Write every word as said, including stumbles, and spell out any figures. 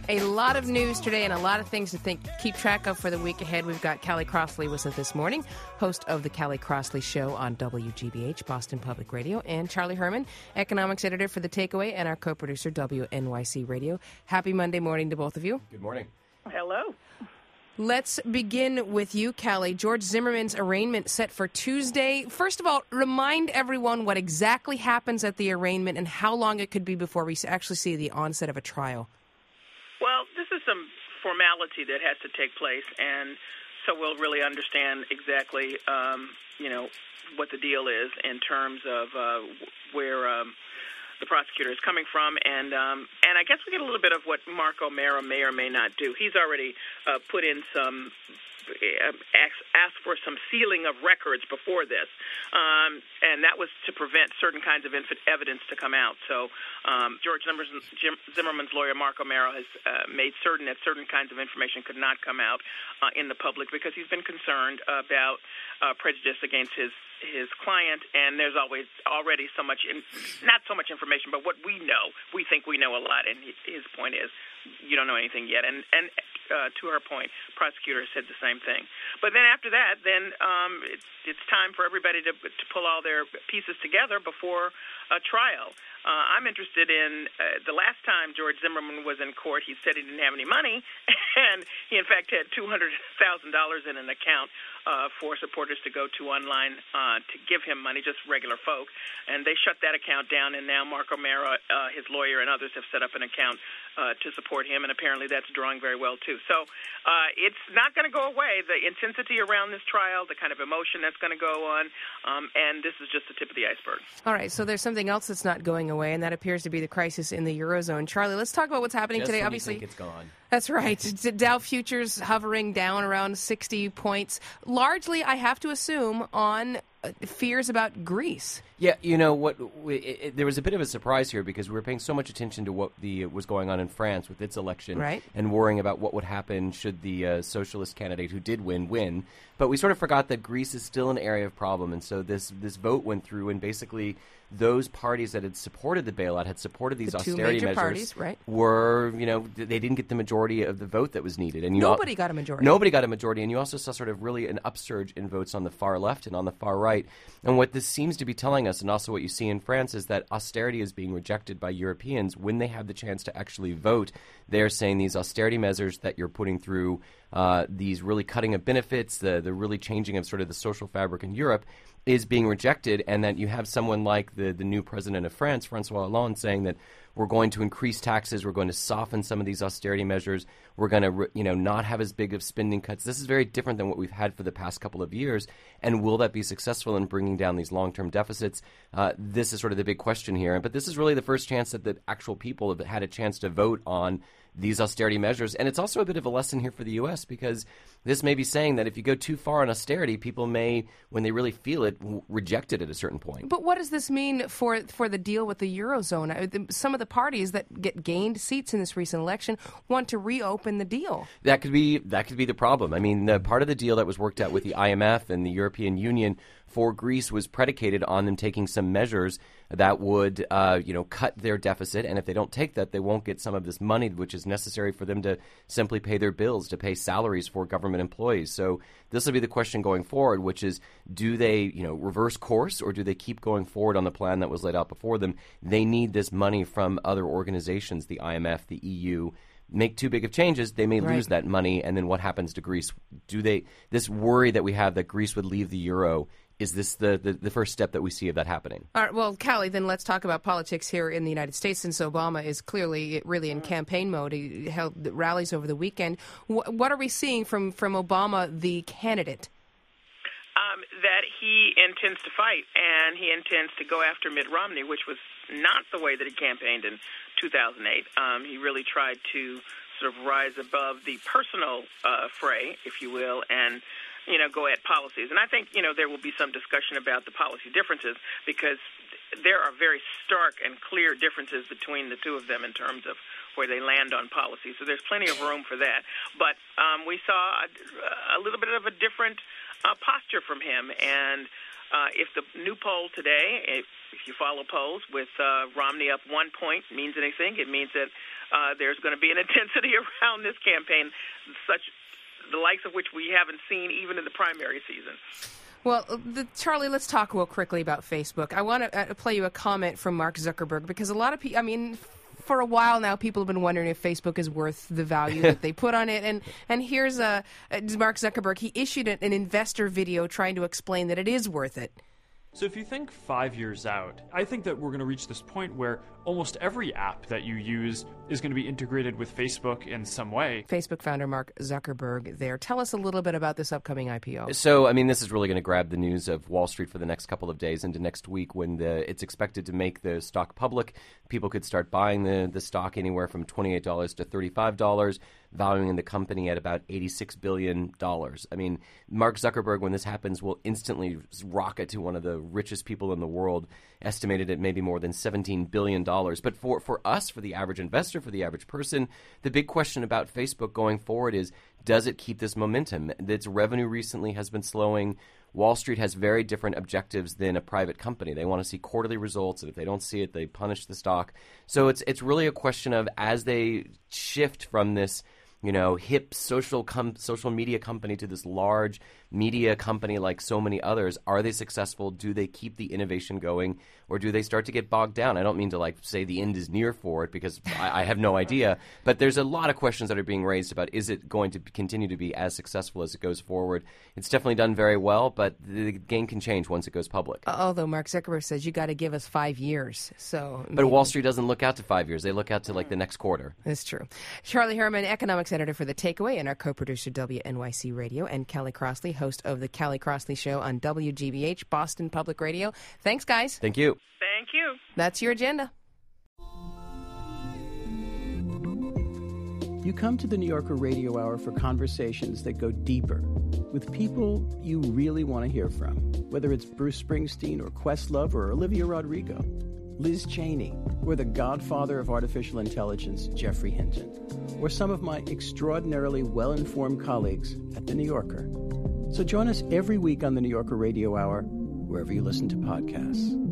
A lot of news today and a lot of things to think, keep track of for the week ahead. We've got Callie Crossley with us this morning, host of the Callie Crossley Show on W G B H, Boston Public Radio, and Charlie Herman, economics editor for The Takeaway and our co-producer, W N Y C Radio. Happy Monday morning to both of you. Good morning. Hello. Let's begin with you, Callie. George Zimmerman's arraignment set for Tuesday. First of all, remind everyone what exactly happens at the arraignment and how long it could be before we actually see the onset of a trial. Well, this is some formality that has to take place, and so we'll really understand exactly, um, you know, what the deal is in terms of uh, where um, the prosecutor is coming from, and um, and I guess we get a little bit of what Mark O'Mara may or may not do. He's already uh, put in some. Asked for some sealing of records before this, um, and that was to prevent certain kinds of inf- evidence to come out. So um, George Zimmerman's, Jim, Zimmerman's lawyer, Mark O'Mara, has uh, made certain that certain kinds of information could not come out uh, in the public because he's been concerned about uh, prejudice against his his client, and there's always already so much, in, not so much information, but what we know, we think we know a lot, and he, his point is, you don't know anything yet. And, and uh, to her point, prosecutor said the same thing. But then after that, then um, it's, it's time for everybody to, to pull all their pieces together before a trial. Uh, I'm interested in uh, the last time George Zimmerman was in court, he said he didn't have any money, and he, in fact, had two hundred thousand dollars in an account uh, for supporters to go to online uh, to give him money, just regular folk. And they shut that account down, and now Mark O'Mara, uh, his lawyer, and others have set up an account uh, to support him, and apparently that's drawing very well, too. So uh, it's not going to go away. The intensity around this trial, the kind of emotion that's going to go on, um, and this is just the tip of the iceberg. All right, so there's something else that's not going away, and that appears to be the crisis in the Eurozone. Charlie, let's talk about what's happening Just today. when Obviously, you think it's gone. That's right. Dow futures hovering down around sixty points, largely, I have to assume, on fears about Greece. Yeah, you know what? It, it, there was a bit of a surprise here because we were paying so much attention to what the was going on in France with its election, right, and worrying about what would happen should the uh, socialist candidate who did win win. But we sort of forgot that Greece is still an area of problem, and so this this vote went through, and basically those parties that had supported the bailout, had supported these the two austerity major measures, parties, right, were, you know, they didn't get the majority of the vote that was needed. And you nobody al- got a majority. Nobody got a majority, and you also saw sort of really an upsurge in votes on the far left and on the far right. And what this seems to be telling us, and also what you see in France, is that austerity is being rejected by Europeans when they have the chance to actually vote. They're saying these austerity measures that you're putting through, uh, these really cutting of benefits, the the really changing of sort of the social fabric in Europe, is being rejected, and that you have someone like the, the new president of France, Francois Hollande, saying that we're going to increase taxes, we're going to soften some of these austerity measures, we're going to you know not have as big of spending cuts. This is very different than what we've had for the past couple of years, and will that be successful in bringing down these long-term deficits? Uh, this is sort of the big question here, but this is really the first chance that the actual people have had a chance to vote on these austerity measures. And it's also a bit of a lesson here for the U S because this may be saying that if you go too far on austerity, people may, when they really feel it, w- reject it at a certain point. But what does this mean for for the deal with the Eurozone? Some of the parties that get gained seats in this recent election want to reopen the deal. That could be that could be the problem. I mean, the part of the deal that was worked out with the I M F and the European Union for Greece was predicated on them taking some measures that would, uh, you know, cut their deficit. And if they don't take that, they won't get some of this money, which is necessary for them to simply pay their bills, to pay salaries for government employees. So this will be the question going forward, which is, do they, you know, reverse course, or do they keep going forward on the plan that was laid out before them? They need this money from other organizations, the I M F, the E U. Make too big of changes, they may right. lose that money. And then what happens to Greece? Do they, this worry that we have that Greece would leave the euro, is this the, the, the first step that we see of that happening? All right, well, Callie, then let's talk about politics here in the United States, since Obama is clearly really in campaign mode. He held rallies over the weekend. What are we seeing from, from Obama, the candidate? Um, that he intends to fight, and he intends to go after Mitt Romney, which was not the way that he campaigned in two thousand eight. Um, he really tried to sort of rise above the personal uh, fray, if you will, and you know, go at policies. And I think, you know, there will be some discussion about the policy differences because there are very stark and clear differences between the two of them in terms of where they land on policy. So there's plenty of room for that. But um, we saw a, a little bit of a different uh, posture from him. And Uh, if the new poll today, if, if you follow polls with uh, Romney up one point means anything, it means that uh, there's going to be an intensity around this campaign, such the likes of which we haven't seen even in the primary season. Well, the, Charlie, let's talk real quickly about Facebook. I want to uh, play you a comment from Mark Zuckerberg because a lot of people, I mean, for a while now, people have been wondering if Facebook is worth the value that they put on it. And and here's a, uh, Mark Zuckerberg. He issued an, an investor video trying to explain that it is worth it. So if you think five years out, I think that we're going to reach this point where almost every app that you use is going to be integrated with Facebook in some way. Facebook founder Mark Zuckerberg there. Tell us a little bit about this upcoming I P O. So, I mean, this is really going to grab the news of Wall Street for the next couple of days into next week when the it's expected to make the stock public. People could start buying the, the stock anywhere from twenty-eight dollars to thirty-five dollars, valuing the company at about eighty-six billion dollars. I mean, Mark Zuckerberg, when this happens, will instantly rocket to one of the richest people in the world, estimated at maybe more than seventeen billion dollars. But for, for us, for the average investor, for the average person, the big question about Facebook going forward is, does it keep this momentum? Its revenue recently has been slowing. Wall Street has very different objectives than a private company. They want to see quarterly results, and if they don't see it, they punish the stock. So it's it's really a question of, as they shift from this, you know, hip social com- social media company to this large media company like so many others, are they successful? Do they keep the innovation going, or do they start to get bogged down? I don't mean to like say the end is near for it, because I, I have no idea, but there's a lot of questions that are being raised about, is it going to continue to be as successful as it goes forward? It's definitely done very well, but the game can change once it goes public. Although Mark Zuckerberg says you got to give us five years. So, but maybe. Wall Street doesn't look out to five years. They look out to like the next quarter. That's true. Charlie Herman, economics editor for The Takeaway, and our co-producer W N Y C Radio, and Kelly Crossley, host of The Kelly Crossley Show on W G B H, Boston Public Radio. Thanks, guys. Thank you. Thank you. That's your agenda. You come to the New Yorker Radio Hour for conversations that go deeper with people you really want to hear from, whether it's Bruce Springsteen or Questlove or Olivia Rodrigo, Liz Cheney, or the godfather of artificial intelligence, Geoffrey Hinton, or some of my extraordinarily well-informed colleagues at The New Yorker. So join us every week on the New Yorker Radio Hour, wherever you listen to podcasts.